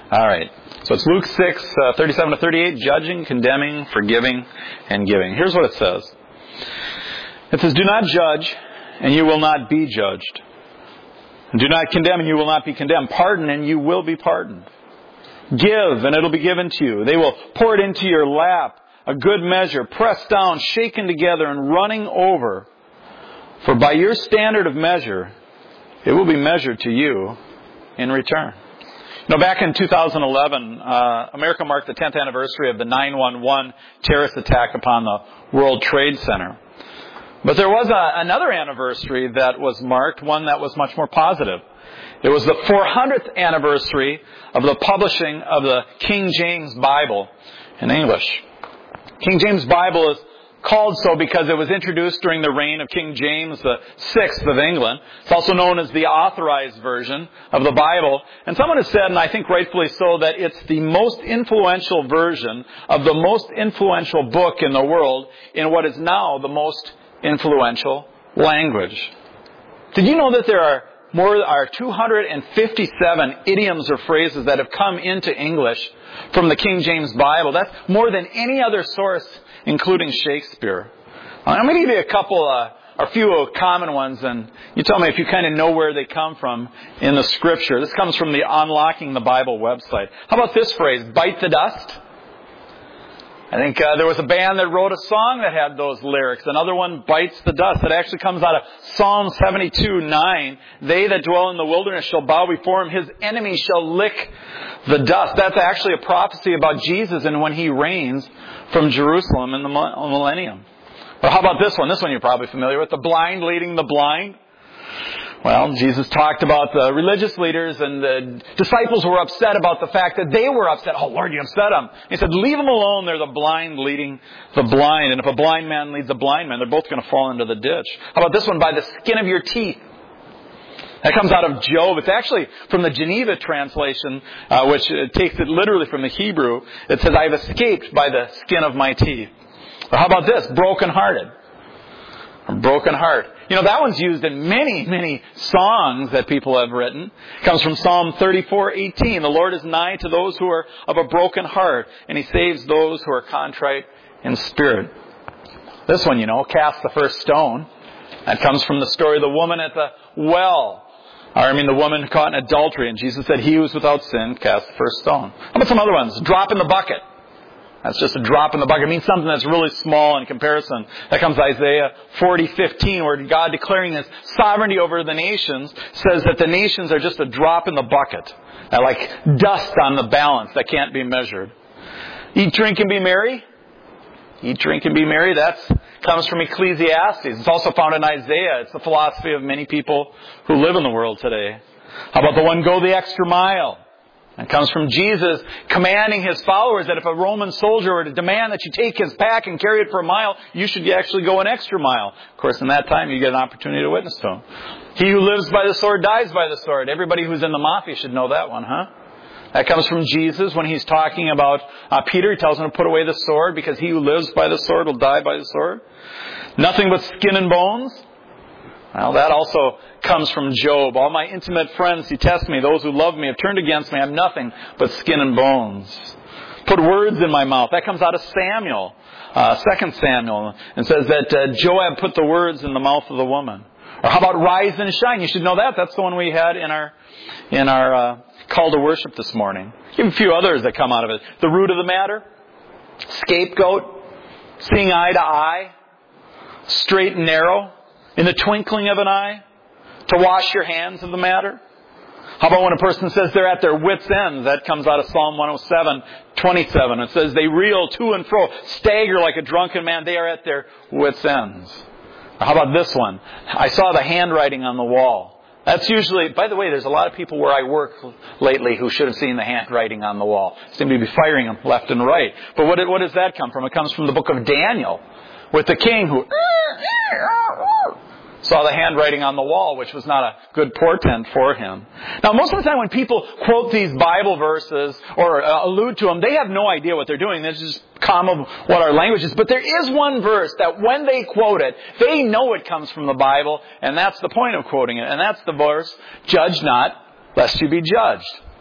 All right. So it's Luke 6, 37 to 38, judging, condemning, forgiving, and giving. Here's what it says. It says, do not judge, and you will not be judged. Do not condemn, and you will not be condemned. Pardon, and you will be pardoned. Give, and it'll be given to you. They will pour it into your lap, a good measure, pressed down, shaken together, and running over. For by your standard of measure, it will be measured to you in return. You know, back in 2011, America marked the 10th anniversary of the 9/11 terrorist attack upon the World Trade Center. But there was another anniversary that was marked, one that was much more positive. It was the 400th anniversary of the publishing of the King James Bible in English. King James Bible is called so because it was introduced during the reign of King James VI of England. It's also known as the authorized version of the Bible. And someone has said, and I think rightfully so, that it's the most influential version of the most influential book in the world in what is now the most influential language. Did you know that there are 257 idioms or phrases that have come into English from the King James Bible? That's more than any other source, including Shakespeare. I'm going to give you a few common ones, and you tell me if you kind of know where they come from in the Scripture. This comes from the Unlocking the Bible website. How about this phrase, bite the dust? I think there was a band that wrote a song that had those lyrics. Another one, bites the dust. It actually comes out of Psalm 72:9. They that dwell in the wilderness shall bow before him. His enemies shall lick the dust. That's actually a prophecy about Jesus and when he reigns from Jerusalem in the millennium. Or how about this one? This one you're probably familiar with. The blind leading the blind. Well, Jesus talked about the religious leaders, and the disciples were upset about the fact that they were upset. Oh, Lord, you upset them. He said, leave them alone. They're the blind leading the blind. And if a blind man leads a blind man, they're both going to fall into the ditch. How about this one? By the skin of your teeth. That comes out of Job. It's actually from the Geneva translation, which takes it literally from the Hebrew. It says, I have escaped by the skin of my teeth. Or how about this? Brokenhearted. A broken heart. You know, that one's used in many, many songs that people have written. It comes from Psalm 34:18. The Lord is nigh to those who are of a broken heart, and He saves those who are contrite in spirit. This one, you know, cast the first stone. That comes from the story of the woman at the well. The woman caught in adultery, and Jesus said, he who is without sin, cast the first stone. How about some other ones? Drop in the bucket. That's just a drop in the bucket. It means something that's really small in comparison. That comes Isaiah 40:15, where God, declaring His sovereignty over the nations, says that the nations are just a drop in the bucket. Like dust on the balance that can't be measured. Eat, drink, and be merry. Eat, drink, and be merry. That comes from Ecclesiastes. It's also found in Isaiah. It's the philosophy of many people who live in the world today. How about the one, go the extra mile? It comes from Jesus commanding His followers that if a Roman soldier were to demand that you take his pack and carry it for a mile, you should actually go an extra mile. Of course, in that time, you get an opportunity to witness to him. He who lives by the sword dies by the sword. Everybody who's in the mafia should know that one, huh? That comes from Jesus when He's talking about Peter. He tells him to put away the sword because he who lives by the sword will die by the sword. Nothing but skin and bones. Well, that also comes from Job. All my intimate friends detest me. Those who love me have turned against me. I have nothing but skin and bones. Put words in my mouth. That comes out of Samuel, 2 Samuel, and says that Joab put the words in the mouth of the woman. Or how about rise and shine? You should know that. That's the one we had in our call to worship this morning. Give a few others that come out of it. The root of the matter. Scapegoat. Seeing eye to eye. Straight and narrow. In the twinkling of an eye. To wash your hands of the matter. How about when a person says they're at their wits' end? That comes out of Psalm 107:27. It says they reel to and fro, stagger like a drunken man. They are at their wits' ends. Or how about this one? I saw the handwriting on the wall. That's usually, by the way, there's a lot of people where I work lately who should have seen the handwriting on the wall. Seem to be firing them left and right. But what does that come from? It comes from the book of Daniel, with the king who saw the handwriting on the wall, which was not a good portent for him. Now, most of the time when people quote these Bible verses or allude to them, they have no idea what they're doing. This is common what our language is. But there is one verse that when they quote it, they know it comes from the Bible, and that's the point of quoting it. And that's the verse, judge not, lest you be judged.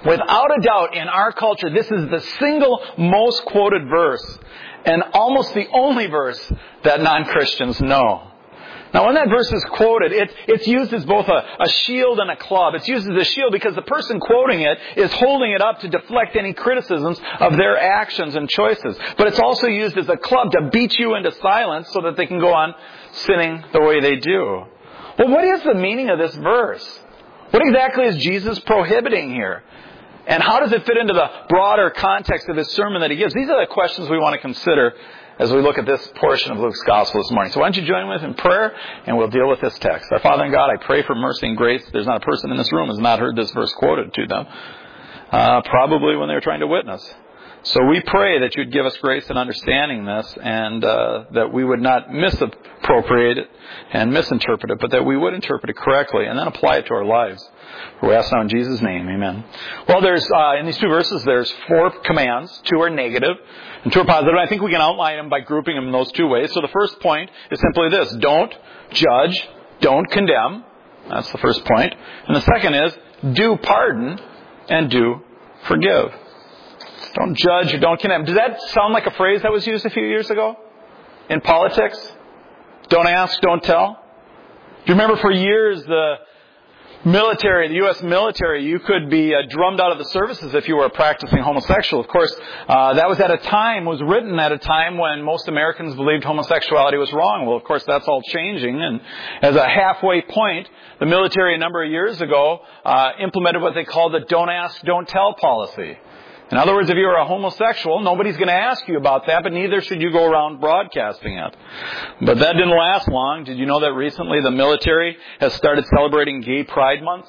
Without a doubt, in our culture, this is the single most quoted verse and almost the only verse that non-Christians know. Now, when that verse is quoted, it's used as both a shield and a club. It's used as a shield because the person quoting it is holding it up to deflect any criticisms of their actions and choices. But it's also used as a club to beat you into silence so that they can go on sinning the way they do. Well, what is the meaning of this verse? What exactly is Jesus prohibiting here? And how does it fit into the broader context of his sermon that he gives? These are the questions we want to consider as we look at this portion of Luke's Gospel this morning. So why don't you join with in prayer, and we'll deal with this text. Our Father in God, I pray for mercy and grace. There's not a person in this room who has not heard this verse quoted to them, probably when they were trying to witness. So we pray that you'd give us grace in understanding this, and that we would not misappropriate it and misinterpret it, but that we would interpret it correctly and then apply it to our lives. We ask now in Jesus' name, amen. Well, there's in these two verses, there's 4 commands. 2 are negative and 2 are positive. I think we can outline them by grouping them in those 2 ways. So the first point is simply this: don't judge, don't condemn. That's the first point. And the second is do pardon and do forgive. Don't judge or don't condemn. Does that sound like a phrase that was used a few years ago in politics? Don't ask, don't tell. Do you remember for years the military, the U.S. military, you could be drummed out of the services if you were a practicing homosexual. Of course, that was was written at a time when most Americans believed homosexuality was wrong. Well, of course, that's all changing. And as a halfway point, the military a number of years ago implemented what they called the don't ask, don't tell policy. In other words, if you're a homosexual, nobody's going to ask you about that, but neither should you go around broadcasting it. But that didn't last long. Did you know that recently the military has started celebrating Gay Pride Month?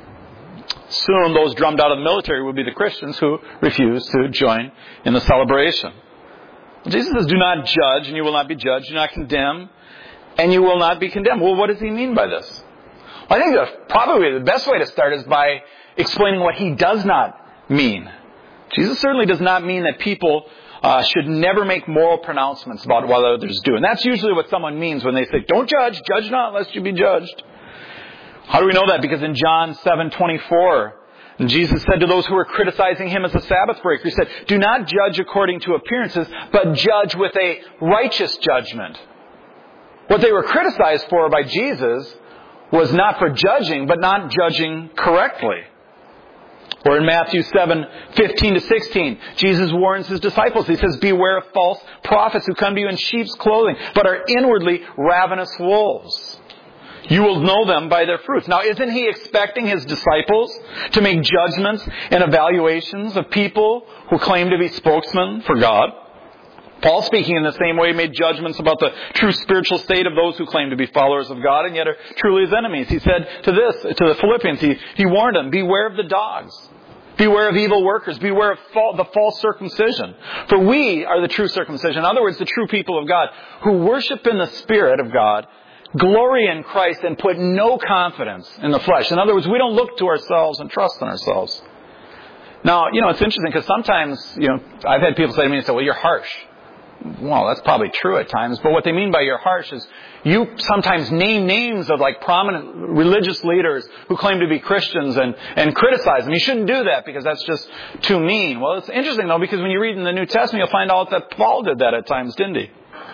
Soon those drummed out of the military will be the Christians who refuse to join in the celebration. Jesus says, do not judge, and you will not be judged. Do not condemn, and you will not be condemned. Well, what does he mean by this? Well, I think probably the best way to start is by explaining what he does not mean. Jesus certainly does not mean that people should never make moral pronouncements about what others do. And that's usually what someone means when they say, don't judge, judge not, lest you be judged. How do we know that? Because in John 7:24, Jesus said to those who were criticizing him as a Sabbath breaker, he said, do not judge according to appearances, but judge with a righteous judgment. What they were criticized for by Jesus was not for judging, but not judging correctly. Or in Matthew 7:15-16, Jesus warns his disciples. He says, beware of false prophets who come to you in sheep's clothing, but are inwardly ravenous wolves. You will know them by their fruits. Now, isn't he expecting his disciples to make judgments and evaluations of people who claim to be spokesmen for God? Paul, speaking in the same way, made judgments about the true spiritual state of those who claim to be followers of God and yet are truly his enemies. He said to the Philippians, he warned them, beware of the dogs. Beware of evil workers. Beware of the false circumcision. For we are the true circumcision. In other words, the true people of God who worship in the Spirit of God, glory in Christ, and put no confidence in the flesh. In other words, we don't look to ourselves and trust in ourselves. Now, it's interesting because sometimes, I've had people say to me, well, you're harsh. Well, that's probably true at times, but what they mean by you're harsh is you sometimes name names of like prominent religious leaders who claim to be Christians and criticize them. You shouldn't do that because that's just too mean. Well, it's interesting though, because when you read in the New Testament, you'll find out that Paul did that at times, didn't he?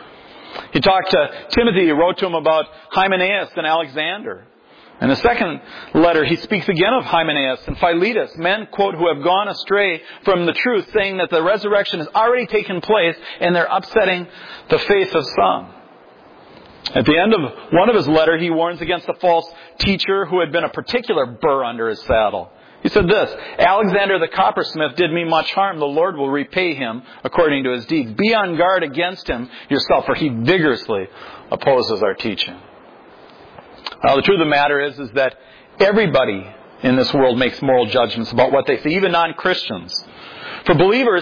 He talked to Timothy, he wrote to him about Hymenaeus and Alexander. In the second letter, he speaks again of Hymenaeus and Philetus, men, quote, who have gone astray from the truth, saying that the resurrection has already taken place and they're upsetting the faith of some. At the end of one of his letters, he warns against a false teacher who had been a particular burr under his saddle. He said this, Alexander the coppersmith did me much harm. The Lord will repay him according to his deeds. Be on guard against him yourself, for he vigorously opposes our teaching. Now, the truth of the matter is that everybody in this world makes moral judgments about what they see, even non-Christians. For believers,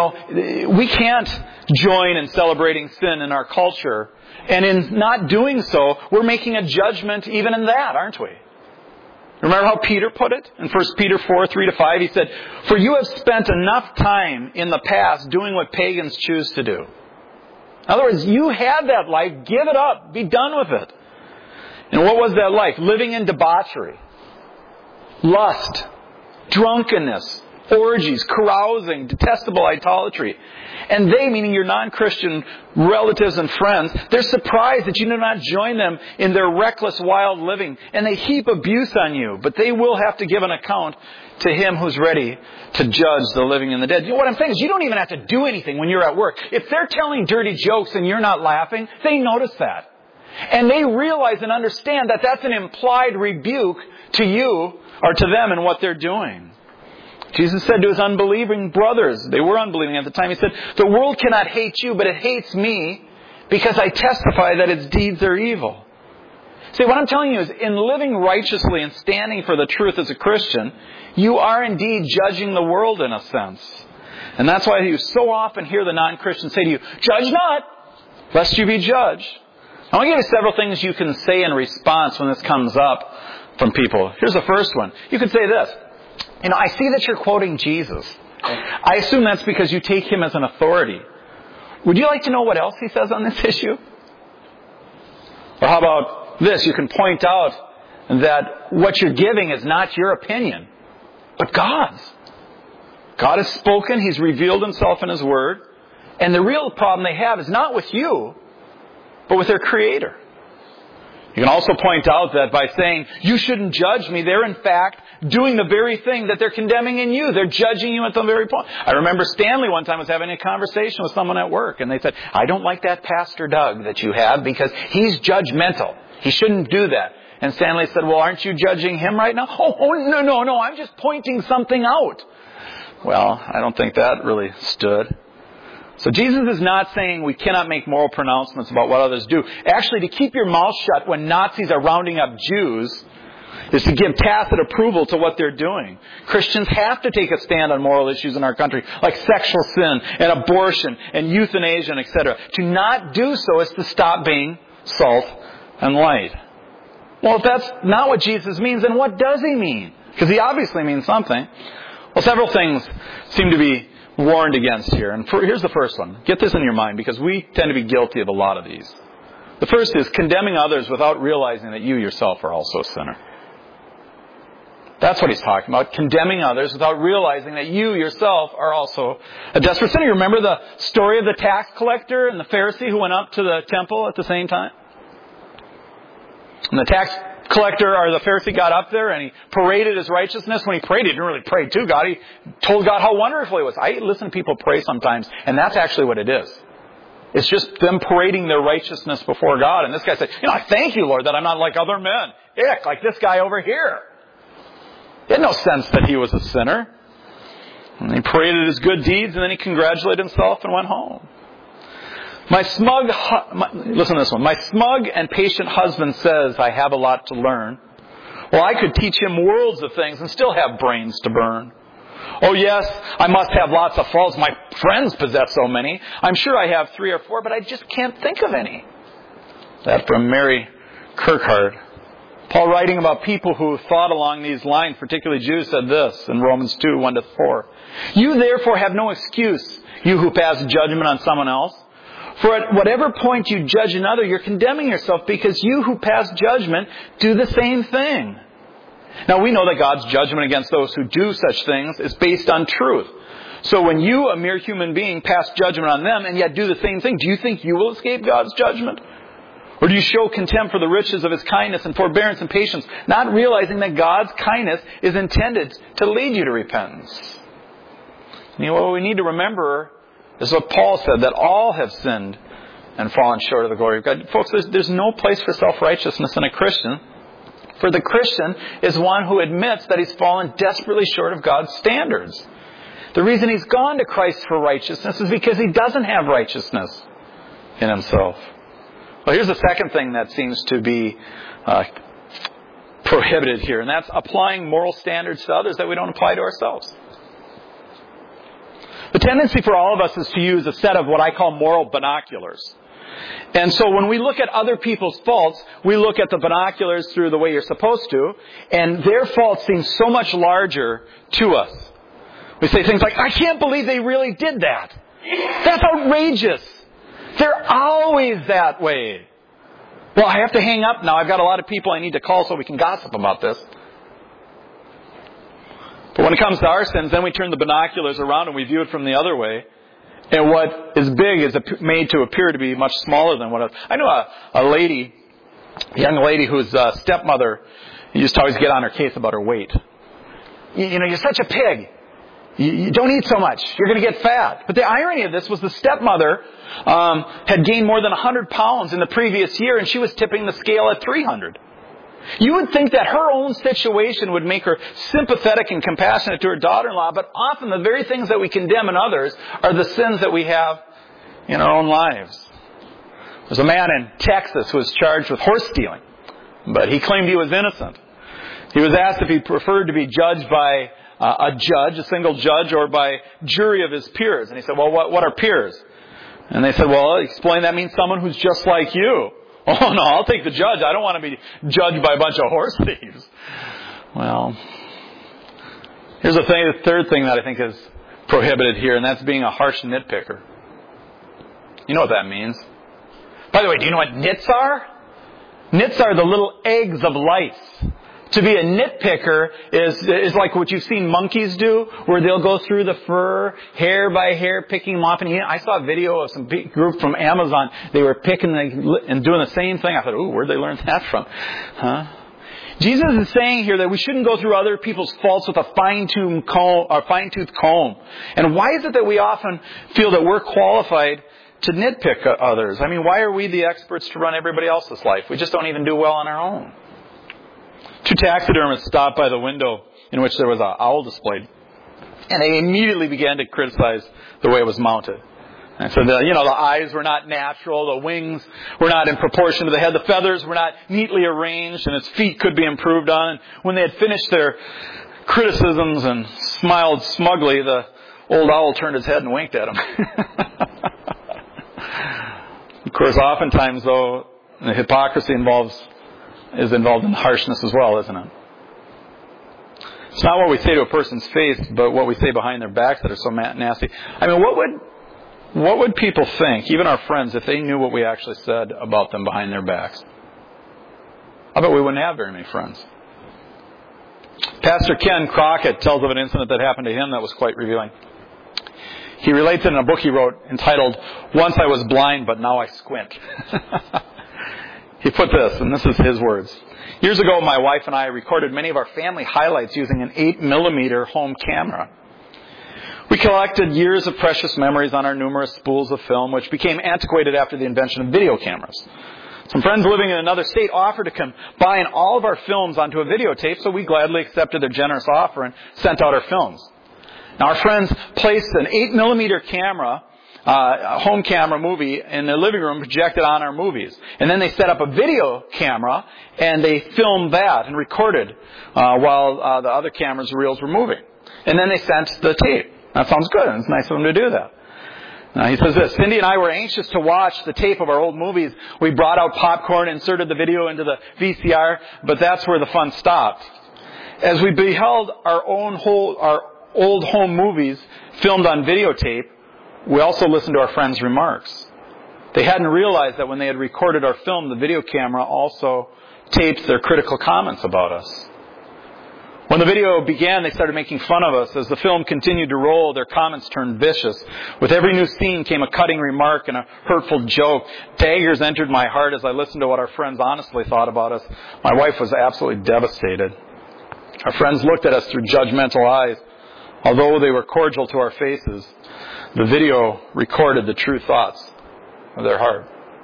we can't join in celebrating sin in our culture. And in not doing so, we're making a judgment even in that, aren't we? Remember how Peter put it? In 1 Peter 4:3-5, he said, for you have spent enough time in the past doing what pagans choose to do. In other words, you had that life, give it up, be done with it. And what was that life? Living in debauchery, lust, drunkenness, orgies, carousing, detestable idolatry. And they, meaning your non-Christian relatives and friends, they're surprised that you do not join them in their reckless, wild living. And they heap abuse on you. But they will have to give an account to Him who's ready to judge the living and the dead. You know what I'm saying is you don't even have to do anything when you're at work. If they're telling dirty jokes and you're not laughing, they notice that. And they realize and understand that that's an implied rebuke to you or to them in what they're doing. Jesus said to His unbelieving brothers, they were unbelieving at the time, He said, the world cannot hate you, but it hates me because I testify that its deeds are evil. See, what I'm telling you is in living righteously and standing for the truth as a Christian, you are indeed judging the world in a sense. And that's why you so often hear the non-Christians say to you, judge not, lest you be judged. I want to give you several things you can say in response when this comes up from people. Here's the first one. You could say this. I see that you're quoting Jesus. I assume that's because you take Him as an authority. Would you like to know what else He says on this issue? Or how about this? You can point out that what you're giving is not your opinion, but God's. God has spoken. He's revealed Himself in His Word. And the real problem they have is not with you, but with their Creator. You can also point out that by saying, you shouldn't judge me, they're in fact doing the very thing that they're condemning in you. They're judging you at the very point. I remember Stanley one time was having a conversation with someone at work, and they said, I don't like that Pastor Doug that you have because he's judgmental. He shouldn't do that. And Stanley said, well, aren't you judging him right now? Oh, no, I'm just pointing something out. Well, I don't think that really stood. So Jesus is not saying we cannot make moral pronouncements about what others do. Actually, to keep your mouth shut when Nazis are rounding up Jews is to give tacit approval to what they're doing. Christians have to take a stand on moral issues in our country, like sexual sin and abortion and euthanasia, and etc. To not do so is to stop being salt and light. Well, if that's not what Jesus means, then what does He mean? Because He obviously means something. Well, several things seem to be warned against here. And here's the first one. Get this in your mind, because we tend to be guilty of a lot of these. The first is condemning others without realizing that you yourself are also a sinner. That's what He's talking about. Condemning others without realizing that you yourself are also a desperate sinner. You remember the story of the tax collector and the Pharisee who went up to the temple at the same time? And the tax collector or the Pharisee got up there and he paraded his righteousness. When he prayed, he didn't really pray to God. He told God how wonderful He was. I listen to people pray sometimes, and that's actually what it is. It's just them parading their righteousness before God. And this guy said, I thank you, Lord, that I'm not like other men. Like this guy over here. He had no sense that he was a sinner. And he paraded his good deeds, and then he congratulated himself and went home. Listen to this one. My smug and patient husband says I have a lot to learn. Well, I could teach him worlds of things and still have brains to burn. Oh yes, I must have lots of faults. My friends possess so many. I'm sure I have 3 or 4, but I just can't think of any. That from Mary Kirkard. Paul, writing about people who thought along these lines, particularly Jews, said this in Romans 2, 1-4. You therefore have no excuse, you who pass judgment on someone else. For at whatever point you judge another, you're condemning yourself, because you who pass judgment do the same thing. Now we know that God's judgment against those who do such things is based on truth. So when you, a mere human being, pass judgment on them and yet do the same thing, do you think you will escape God's judgment? Or do you show contempt for the riches of His kindness and forbearance and patience, not realizing that God's kindness is intended to lead you to repentance? What we need to remember is what Paul said, that all have sinned and fallen short of the glory of God. Folks, there's no place for self-righteousness in a Christian. For the Christian is one who admits that he's fallen desperately short of God's standards. The reason he's gone to Christ for righteousness is because he doesn't have righteousness in himself. Well, here's the second thing that seems to be prohibited here, and that's applying moral standards to others that we don't apply to ourselves. The tendency for all of us is to use a set of what I call moral binoculars. And so when we look at other people's faults, we look at the binoculars through the way you're supposed to, and their faults seem so much larger to us. We say things like, I can't believe they really did that. That's outrageous. They're always that way. Well, I have to hang up now. I've got a lot of people I need to call so we can gossip about this. But when it comes to our sins, then we turn the binoculars around and we view it from the other way. And what is big is made to appear to be much smaller than what I know a young lady whose stepmother used to always get on her case about her weight. You know, you're such a pig. You don't eat so much. You're going to get fat. But the irony of this was the stepmother had gained more than 100 pounds in the previous year, and she was tipping the scale at 300. You would think that her own situation would make her sympathetic and compassionate to her daughter-in-law, but often the very things that we condemn in others are the sins that we have in our own lives. There's a man in Texas who was charged with horse stealing, but he claimed he was innocent. He was asked if he preferred to be judged by a single judge, or by jury of his peers. And he said, well, what are peers? And they said, well, explain that means someone who's just like you. Oh, no, I'll take the judge. I don't want to be judged by a bunch of horse thieves. Well, here's the third thing that I think is prohibited here, and that's being a harsh nitpicker. You know what that means. By the way, do you know what nits are? Nits are the little eggs of lice. To be a nitpicker is like what you've seen monkeys do, where they'll go through the fur, hair by hair, picking them off. And I saw a video of some big group from Amazon. They were picking and doing the same thing. I thought, ooh, where'd they learn that from? Huh? Jesus is saying here that we shouldn't go through other people's faults with a fine-tooth comb. And why is it that we often feel that we're qualified to nitpick others? I mean, why are we the experts to run everybody else's life? We just don't even do well on our own. Two taxidermists stopped by the window in which there was an owl displayed, and they immediately began to criticize the way it was mounted. And so the eyes were not natural, the wings were not in proportion to the head, the feathers were not neatly arranged, and its feet could be improved on. And when they had finished their criticisms and smiled smugly, the old owl turned his head and winked at him. Of course, oftentimes, though, the hypocrisy is involved in harshness as well, isn't it? It's not what we say to a person's face, but what we say behind their backs that are so nasty. I mean, what would people think, even our friends, if they knew what we actually said about them behind their backs? I bet we wouldn't have very many friends. Pastor Ken Crockett tells of an incident that happened to him that was quite revealing. He relates it in a book he wrote entitled, "Once I Was Blind, but Now I Squint." He put this, and this is his words. Years ago, my wife and I recorded many of our family highlights using an 8mm home camera. We collected years of precious memories on our numerous spools of film, which became antiquated after the invention of video cameras. Some friends living in another state offered to combine all of our films onto a videotape, so we gladly accepted their generous offer and sent out our films. Now, our friends placed an 8mm camera, a home camera movie in the living room, projected on our movies. And then they set up a video camera and they filmed that and recorded while the other cameras' reels were moving. And then they sent the tape. That sounds good. It's nice of them to do that. He says this, Cindy and I were anxious to watch the tape of our old movies. We brought out popcorn, inserted the video into the VCR, but that's where the fun stopped. As we beheld our old home movies filmed on videotape, we also listened to our friends' remarks. They hadn't realized that when they had recorded our film, the video camera also taped their critical comments about us. When the video began, they started making fun of us. As the film continued to roll, their comments turned vicious. With every new scene came a cutting remark and a hurtful joke. Daggers entered my heart as I listened to what our friends honestly thought about us. My wife was absolutely devastated. Our friends looked at us through judgmental eyes. Although they were cordial to our faces, the video recorded the true thoughts of their heart.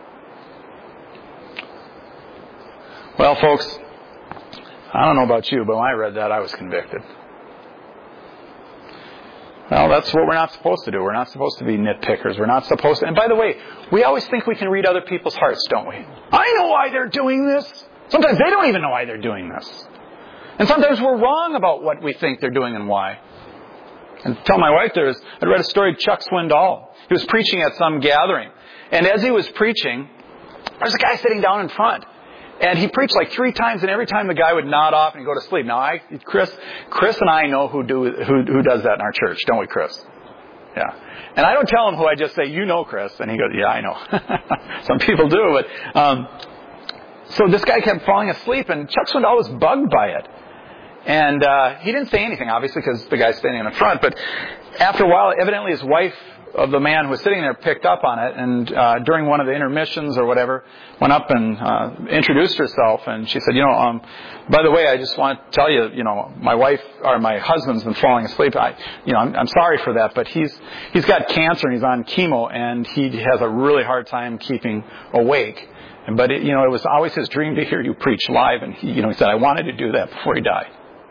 Well, folks, I don't know about you, but when I read that, I was convicted. Well, that's what we're not supposed to do. We're not supposed to be nitpickers. We're not supposed to... And by the way, we always think we can read other people's hearts, don't we? I know why they're doing this. Sometimes they don't even know why they're doing this. And sometimes we're wrong about what we think they're doing and why. And tell my wife I read a story of Chuck Swindoll. He was preaching at some gathering. And as he was preaching, there was a guy sitting down in front. And he preached like 3 times, and every time the guy would nod off and he'd go to sleep. Now, Chris and I know who does that in our church, don't we, Chris? Yeah. And I don't tell him who, I just say, you know, Chris. And he goes, yeah, I know. Some people do, but... So this guy kept falling asleep, and Chuck Swindoll was bugged by it. And he didn't say anything, obviously, because the guy's standing in the front. But after a while, evidently his wife of the man who was sitting there picked up on it, and during one of the intermissions or whatever, went up and introduced herself, and she said, by the way, I just want to tell you, my husband's been falling asleep. I'm sorry for that, but he's got cancer and he's on chemo, and he has a really hard time keeping awake. But it was always his dream to hear you preach live, and he said, I wanted to do that before he died.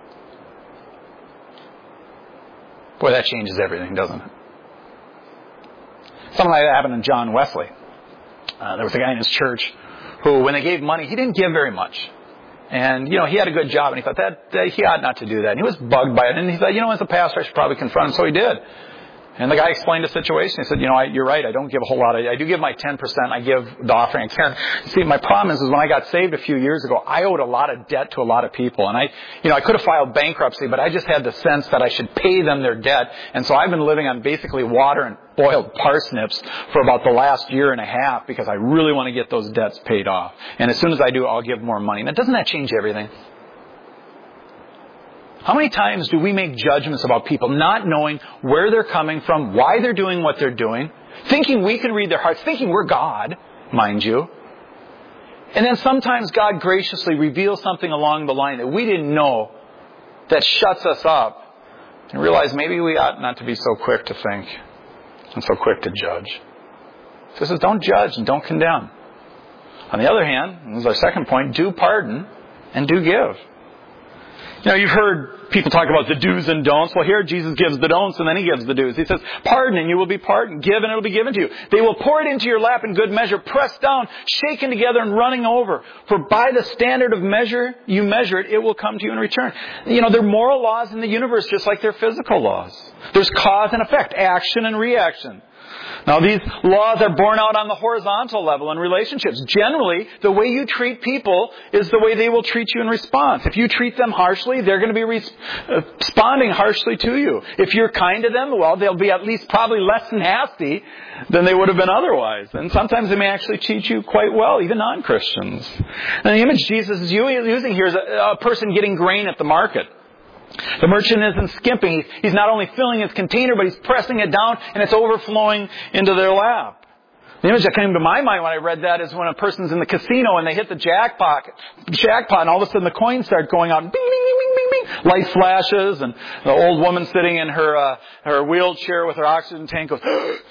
Boy, that changes everything, doesn't it? Something like that happened to John Wesley. There was a guy in his church who, when they gave money, he didn't give very much. And, he had a good job, and he thought that he ought not to do that. And he was bugged by it. And he thought, as a pastor, I should probably confront him. So he did. And the guy explained the situation. He said, you're right. I don't give a whole lot. I do give my 10%. I give the offering. See, my problem is when I got saved a few years ago, I owed a lot of debt to a lot of people. And I could have filed bankruptcy, but I just had the sense that I should pay them their debt. And so I've been living on basically water and boiled parsnips for about the last year and a half because I really want to get those debts paid off. And as soon as I do, I'll give more money. Now, doesn't that change everything? How many times do we make judgments about people not knowing where they're coming from, why they're doing what they're doing, thinking we can read their hearts, thinking we're God, mind you. And then sometimes God graciously reveals something along the line that we didn't know that shuts us up and realize maybe we ought not to be so quick to think and so quick to judge. So it says don't judge and don't condemn. On the other hand, this is our second point, do pardon and do give. You've heard people talk about the do's and don'ts. Well, here Jesus gives the don'ts and then he gives the do's. He says, pardon and you will be pardoned. Give and it will be given to you. They will pour it into your lap in good measure, pressed down, shaken together and running over. For by the standard of measure you measure it, it will come to you in return. There are moral laws in the universe just like there are physical laws. There's cause and effect, action and reaction. Now, these laws are borne out on the horizontal level in relationships. Generally, the way you treat people is the way they will treat you in response. If you treat them harshly, they're going to be responding harshly to you. If you're kind to them, well, they'll be at least probably less nasty than they would have been otherwise. And sometimes they may actually treat you quite well, even non-Christians. And the image Jesus is using here is a person getting grain at the market. The merchant isn't skimping. He's not only filling his container, but he's pressing it down and it's overflowing into their lap. The image that came to my mind when I read that is when a person's in the casino and they hit the jackpot and all of a sudden the coins start going out and bing, bing, bing, bing, bing, bing. Light flashes and the old woman sitting in her wheelchair with her oxygen tank goes,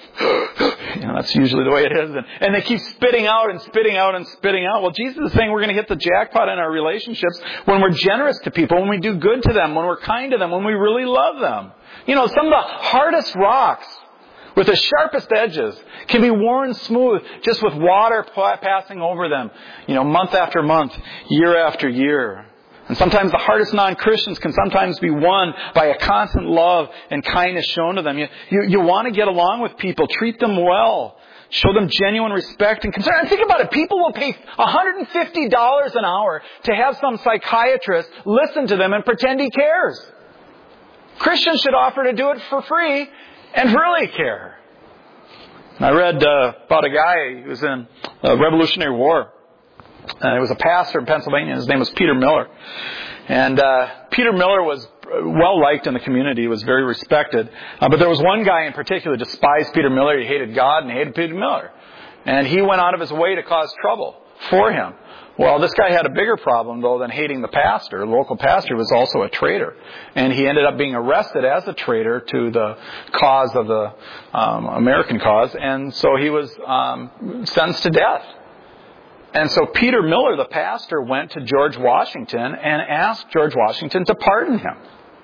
that's usually the way it is. And they keep spitting out and spitting out and spitting out. Well, Jesus is saying we're going to hit the jackpot in our relationships when we're generous to people, when we do good to them, when we're kind to them, when we really love them. Some of the hardest rocks with the sharpest edges can be worn smooth just with water passing over them, month after month, year after year. And sometimes the hardest non-Christians can sometimes be won by a constant love and kindness shown to them. You want to get along with people, treat them well, show them genuine respect and concern. And think about it, people will pay $150 an hour to have some psychiatrist listen to them and pretend he cares. Christians should offer to do it for free and really care. I read about a guy who was in the Revolutionary War. He was a pastor in Pennsylvania. His name was Peter Miller. And Peter Miller was well liked in the community. He was very respected. But there was one guy in particular who despised Peter Miller. He hated God and hated Peter Miller. And he went out of his way to cause trouble for him. Well, this guy had a bigger problem, though, than hating the pastor. The local pastor was also a traitor. And he ended up being arrested as a traitor to the cause of the American cause. And so he was sentenced to death. And so Peter Miller, the pastor, went to George Washington and asked George Washington to pardon him.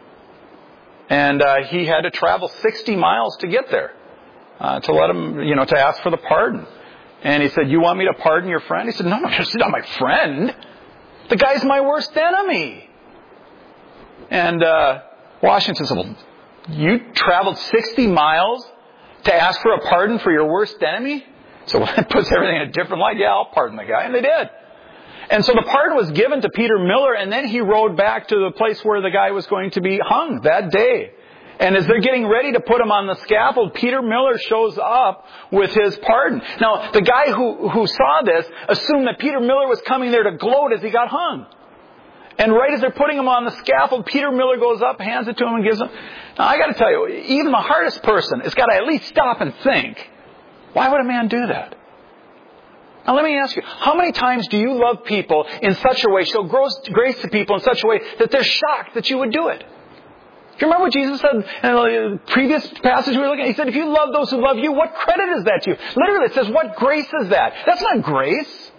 And he had to travel 60 miles to get there to let him, to ask for the pardon. And he said, you want me to pardon your friend? He said, no, he's not my friend. The guy's my worst enemy. And Washington said, well, you traveled 60 miles to ask for a pardon for your worst enemy? So that puts everything in a different light. Yeah, I'll pardon the guy. And they did. And so the pardon was given to Peter Miller, and then he rode back to the place where the guy was going to be hung that day. And as they're getting ready to put him on the scaffold, Peter Miller shows up with his pardon. Now, the guy who saw this assumed that Peter Miller was coming there to gloat as he got hung. And right as they're putting him on the scaffold, Peter Miller goes up, hands it to him, and gives him. Now, I got to tell you, even the hardest person has got to at least stop and think, why would a man do that? Now, let me ask you, how many times do you love people in such a way, show grace to people in such a way that they're shocked that you would do it? Do you remember what Jesus said in the previous passage we were looking at? He said, if you love those who love you, what credit is that to you? Literally, it says, what grace is that? That's not grace.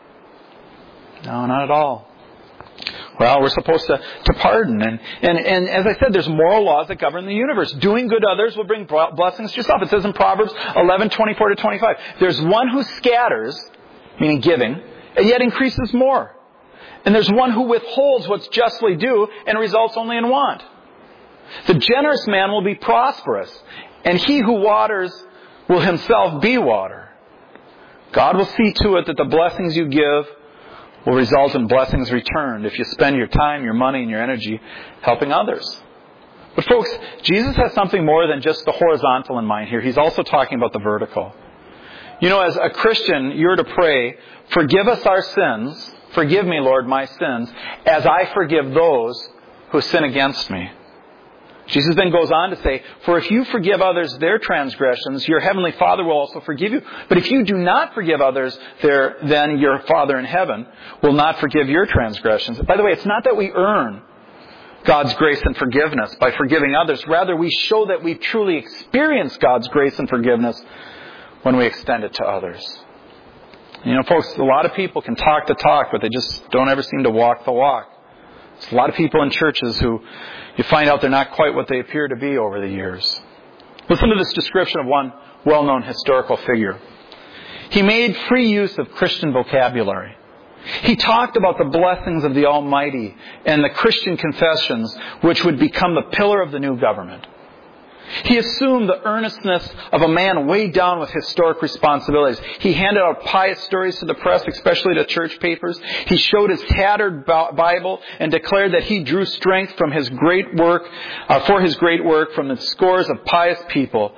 No, not at all. Well, we're supposed to pardon. And as I said, there's moral laws that govern the universe. Doing good to others will bring blessings to yourself. It says in Proverbs 11:24-25, there's one who scatters, meaning giving, and yet increases more. And there's one who withholds what's justly due and results only in want. The generous man will be prosperous, and he who waters will himself be water. God will see to it that the blessings you give will result in blessings returned if you spend your time, your money, and your energy helping others. But folks, Jesus has something more than just the horizontal in mind here. He's also talking about the vertical. You know, as a Christian, you're to pray, forgive us our sins, forgive me, Lord, my sins, as I forgive those who sin against me. Jesus then goes on to say, for if you forgive others their transgressions, your heavenly Father will also forgive you. But if you do not forgive others then your Father in heaven will not forgive your transgressions. By the way, it's not that we earn God's grace and forgiveness by forgiving others. Rather, we show that we truly experience God's grace and forgiveness when we extend it to others. You know, folks, a lot of people can talk the talk, but they just don't ever seem to walk the walk. There's a lot of people in churches who you find out they're not quite what they appear to be over the years. Listen to this description of one well-known historical figure. He made free use of Christian vocabulary. He talked about the blessings of the Almighty and the Christian confessions which would become the pillar of the new government. He assumed the earnestness of a man weighed down with historic responsibilities. He handed out pious stories to the press, especially to church papers. He showed his tattered Bible and declared that he drew strength from his great work, for his great work from the scores of pious people.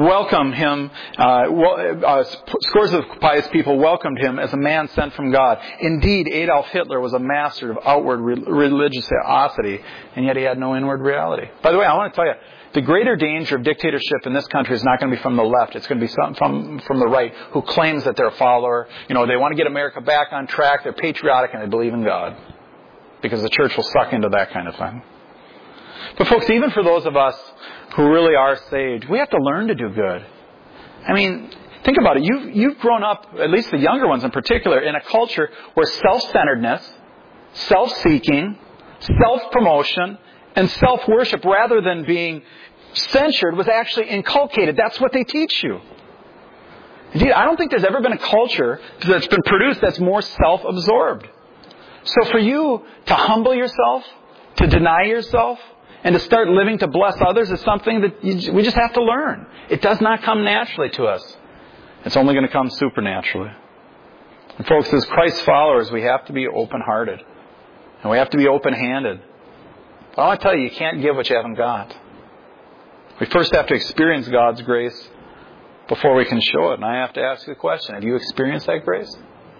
Scores of pious people welcomed him as a man sent from God. Indeed, Adolf Hitler was a master of outward religiosity, and yet he had no inward reality. By the way, I want to tell you, the greater danger of dictatorship in this country is not going to be from the left. It's going to be from the right who claims that they're a follower. You know, they want to get America back on track. They're patriotic and they believe in God. Because the church will suck into that kind of thing. But folks, even for those of us who really are saved, we have to learn to do good. I mean, think about it. You've grown up, at least the younger ones in particular, in a culture where self-centeredness, self-seeking, self-promotion, and self-worship, rather than being censured, was actually inculcated. That's what they teach you. Indeed, I don't think there's ever been a culture that's been produced that's more self-absorbed. So for you to humble yourself, to deny yourself, and to start living to bless others is something that we just have to learn. It does not come naturally to us. It's only going to come supernaturally. And folks, as Christ's followers, we have to be open-hearted. And we have to be open-handed. But I want to tell you, you can't give what you haven't got. We first have to experience God's grace before we can show it. And I have to ask you the question, have you experienced that grace?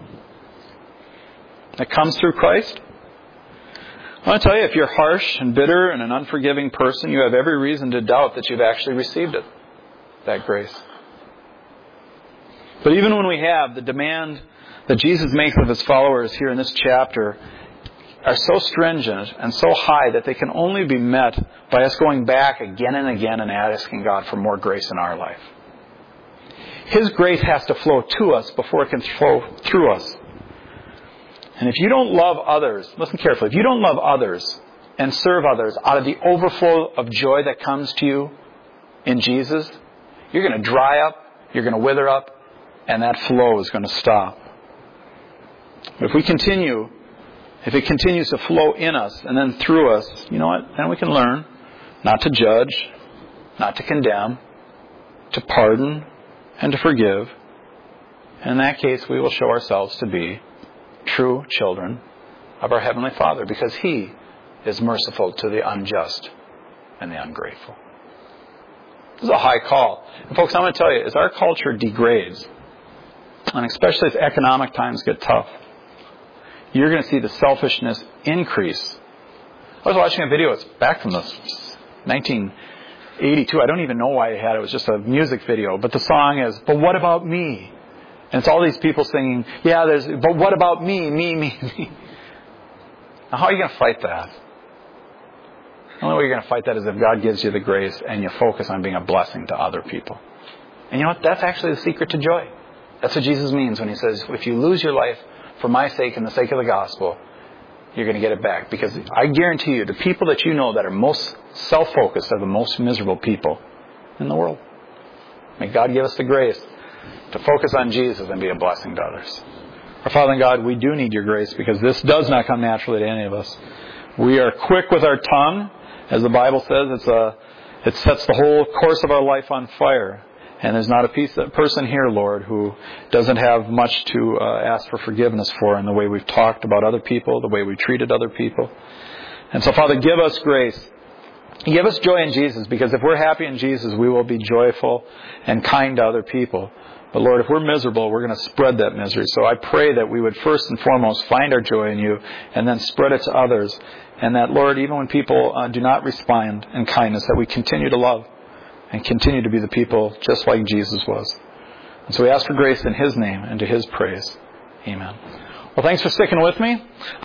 That comes through Christ? I want to tell you, if you're harsh and bitter and an unforgiving person, you have every reason to doubt that you've actually received it, that grace. But even when we have, the demand that Jesus makes of His followers here in this chapter are so stringent and so high that they can only be met by us going back again and again and asking God for more grace in our life. His grace has to flow to us before it can flow through us. And if you don't love others, listen carefully, if you don't love others and serve others out of the overflow of joy that comes to you in Jesus, you're going to dry up, you're going to wither up, and that flow is going to stop. But if it continues to flow in us and then through us, you know what? Then we can learn not to judge, not to condemn, to pardon, and to forgive. And in that case, we will show ourselves to be true children of our Heavenly Father, because He is merciful to the unjust and the ungrateful. This is a high call. And folks, I'm going to tell you, as our culture degrades, and especially as economic times get tough, you're going to see the selfishness increase. I was watching a video. It's back from the 1982. I don't even know why I had it. It was just a music video. But the song is, "But what about me?" And it's all these people singing, "But what about me, me, me, me?" Now, how are you going to fight that? The only way you're going to fight that is if God gives you the grace and you focus on being a blessing to other people. And you know what? That's actually the secret to joy. That's what Jesus means when He says, if you lose your life for my sake and the sake of the gospel, you're going to get it back. Because I guarantee you, the people that you know that are most self-focused are the most miserable people in the world. May God give us the grace to focus on Jesus and be a blessing to others. Our Father in God, we do need your grace because this does not come naturally to any of us. We are quick with our tongue. As the Bible says, it sets the whole course of our life on fire. And there's not a person here, Lord, who doesn't have much to ask for forgiveness for in the way we've talked about other people, the way we treated other people. And so, Father, give us grace. Give us joy in Jesus, because if we're happy in Jesus, we will be joyful and kind to other people. But Lord, if we're miserable, we're going to spread that misery. So I pray that we would first and foremost find our joy in you and then spread it to others. And that, Lord, even when people do not respond in kindness, that we continue to love and continue to be the people just like Jesus was. And so we ask for grace in His name and to His praise. Amen. Well, thanks for sticking with me.